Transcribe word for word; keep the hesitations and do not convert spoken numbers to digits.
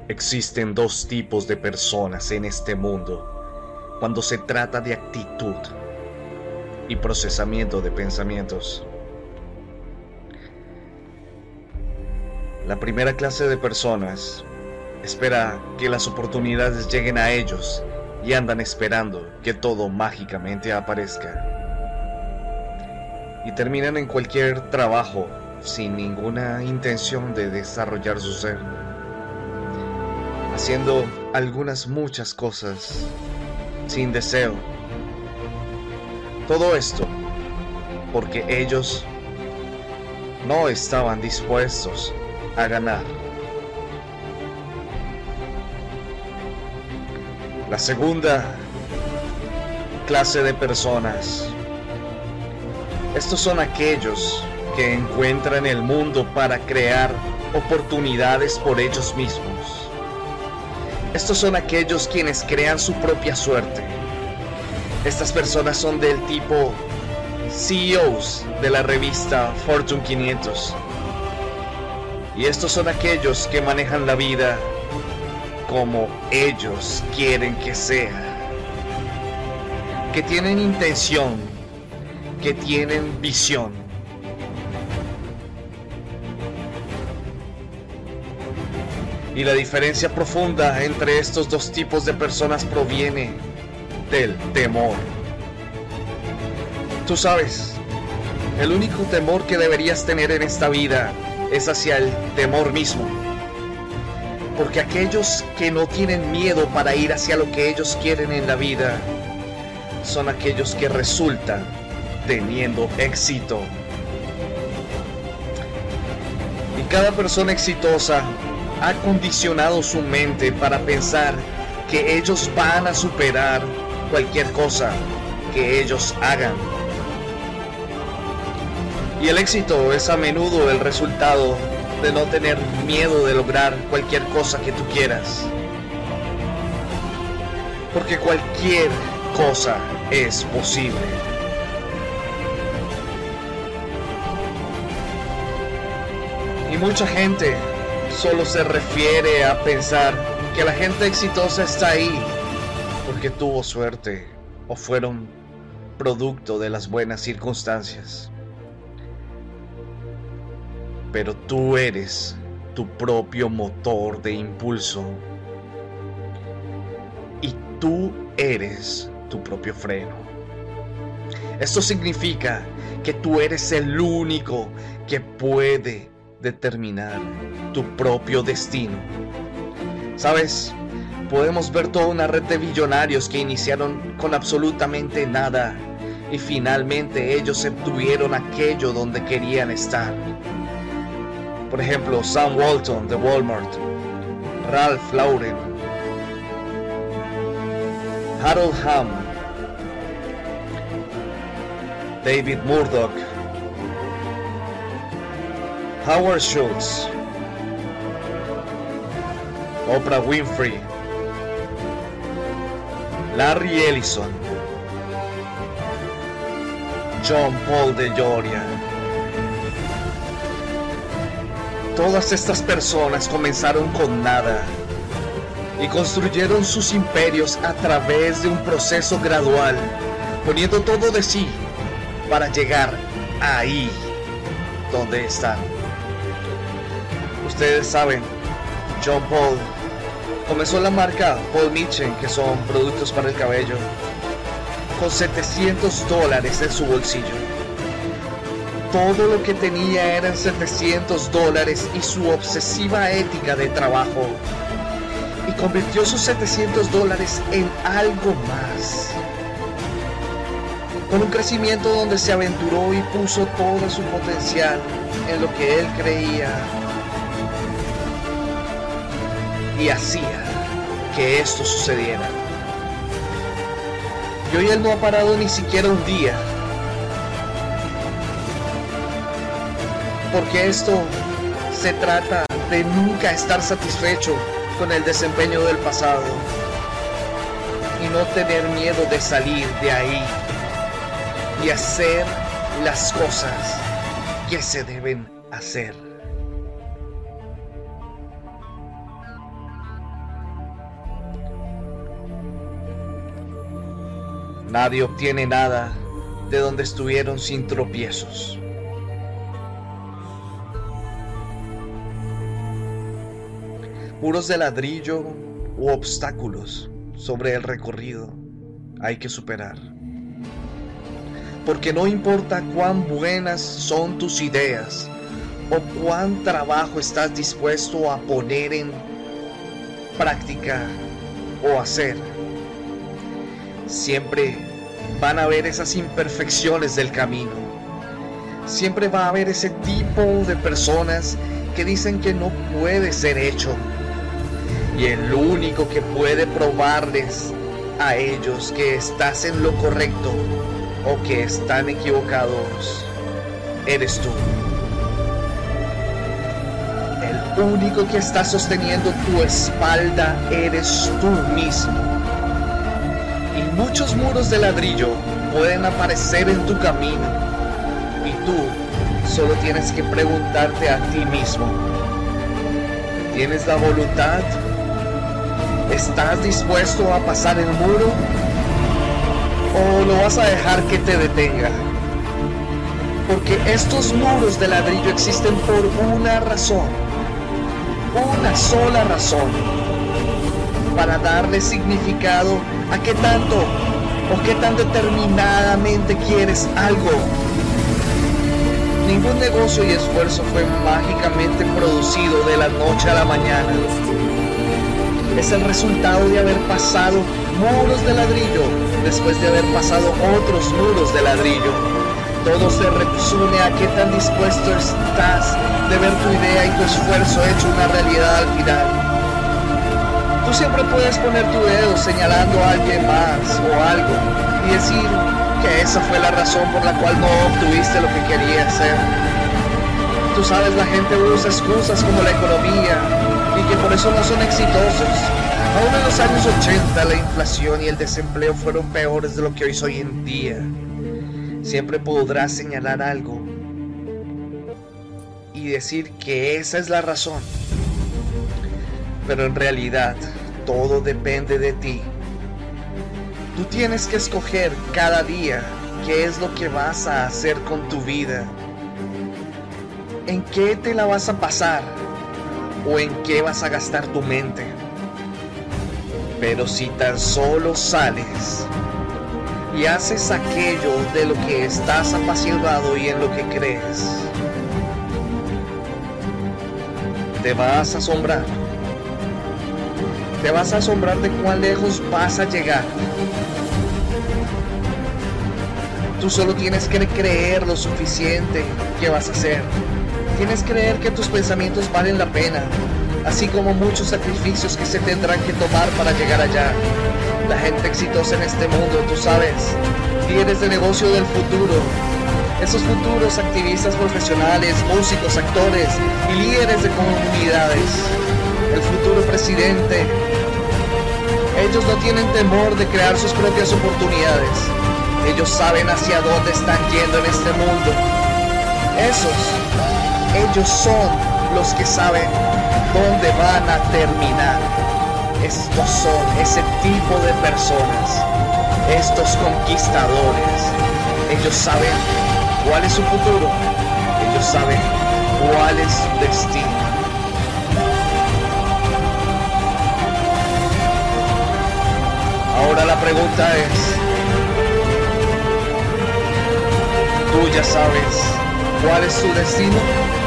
Existen dos tipos de personas en este mundo cuando se trata de actitud y procesamiento de pensamientos. La primera clase de personas espera que las oportunidades lleguen a ellos y andan esperando que todo mágicamente aparezca. Y terminan en cualquier trabajo sin ninguna intención de desarrollar su ser, haciendo algunas muchas cosas sin deseo. Todo esto porque ellos no estaban dispuestos a ganar. La segunda clase de personas, estos son aquellos que encuentran el mundo para crear oportunidades por ellos mismos. Estos son aquellos quienes crean su propia suerte. Estas personas son del tipo C E Os de la revista Fortune quinientos. Y estos son aquellos que manejan la vida como ellos quieren que sea. Que tienen intención, que tienen visión. Y la diferencia profunda entre estos dos tipos de personas proviene del temor. Tú sabes, el único temor que deberías tener en esta vida es hacia el temor mismo. Porque aquellos que no tienen miedo para ir hacia lo que ellos quieren en la vida son aquellos que resultan teniendo éxito. Y cada persona exitosa ha condicionado su mente para pensar que ellos van a superar cualquier cosa que ellos hagan. Y el éxito es a menudo el resultado de no tener miedo de lograr cualquier cosa que tú quieras. Porque cualquier cosa es posible. Y mucha gente solo se refiere a pensar que la gente exitosa está ahí porque tuvo suerte o fueron producto de las buenas circunstancias. Pero tú eres tu propio motor de impulso. Y tú eres tu propio freno. Esto significa que tú eres el único que puede determinar tu propio destino. ¿Sabes? Podemos ver toda una red de billonarios que iniciaron con absolutamente nada y finalmente ellos obtuvieron aquello donde querían estar. Por ejemplo, Sam Walton de Walmart, Ralph Lauren, Harold Hamm, David Murdoch, Howard Schultz, Oprah Winfrey, Larry Ellison, John Paul de Joria. Todas estas personas comenzaron con nada y construyeron sus imperios a través de un proceso gradual, poniendo todo de sí para llegar ahí donde están. Ustedes saben, John Paul comenzó la marca Paul Mitchell, que son productos para el cabello, con setecientos dólares en su bolsillo. Todo lo que tenía eran setecientos dólares y su obsesiva ética de trabajo. Y convirtió sus setecientos dólares en algo más. Con un crecimiento donde se aventuró y puso todo su potencial en lo que él creía. Y hacía que esto sucediera. Y hoy él no ha parado ni siquiera un día. Porque esto se trata de nunca estar satisfecho con el desempeño del pasado y no tener miedo de salir de ahí y hacer las cosas que se deben hacer. Nadie obtiene nada de donde estuvieron sin tropiezos. Muros de ladrillo u obstáculos sobre el recorrido hay que superar. Porque no importa cuán buenas son tus ideas o cuán trabajo estás dispuesto a poner en práctica o hacer, siempre van a haber esas imperfecciones del camino. Siempre va a haber ese tipo de personas que dicen que no puede ser hecho. Y el único que puede probarles a ellos que estás en lo correcto o que están equivocados, eres tú. El único que está sosteniendo tu espalda eres tú mismo. Y muchos muros de ladrillo pueden aparecer en tu camino. Y tú solo tienes que preguntarte a ti mismo: ¿tienes la voluntad? ¿Estás dispuesto a pasar el muro? ¿O lo vas a dejar que te detenga? Porque estos muros de ladrillo existen por una razón. Una sola razón. Para darle significado a qué tanto o qué tan determinadamente quieres algo. Ningún negocio y esfuerzo fue mágicamente producido de la noche a la mañana. Es el resultado de haber pasado muros de ladrillo después de haber pasado otros muros de ladrillo. Todo se resume a qué tan dispuesto estás de ver tu idea y tu esfuerzo hecho una realidad al final. Tú siempre puedes poner tu dedo señalando a alguien más o algo y decir que esa fue la razón por la cual no obtuviste lo que querías hacer. Tú sabes, la gente usa excusas como la economía y que por eso no son exitosos. Aún en los años ochenta la inflación y el desempleo fueron peores de lo que hoy es hoy en día. Siempre podrás señalar algo y decir que esa es la razón. Pero en realidad todo depende de ti. Tú tienes que escoger cada día qué es lo que vas a hacer con tu vida. ¿En qué te la vas a pasar? ¿O en qué vas a gastar tu mente? Pero si tan solo sales y haces aquello de lo que estás apasionado y en lo que crees, te vas a asombrar. Te vas a asombrar de cuán lejos vas a llegar. Tú solo tienes que creer lo suficiente que vas a hacer. Tienes que creer que tus pensamientos valen la pena, así como muchos sacrificios que se tendrán que tomar para llegar allá. La gente exitosa en este mundo, tú sabes, líderes de negocio del futuro, esos futuros activistas profesionales, músicos, actores y líderes de comunidades, el futuro presidente, ellos no tienen temor de crear sus propias oportunidades. Ellos saben hacia dónde están yendo en este mundo. Esos, ellos son los que saben dónde van a terminar. Estos son ese tipo de personas, estos conquistadores. Ellos saben cuál es su futuro, ellos saben cuál es su destino. Ahora la pregunta es, ¿tú ya sabes cuál es su destino?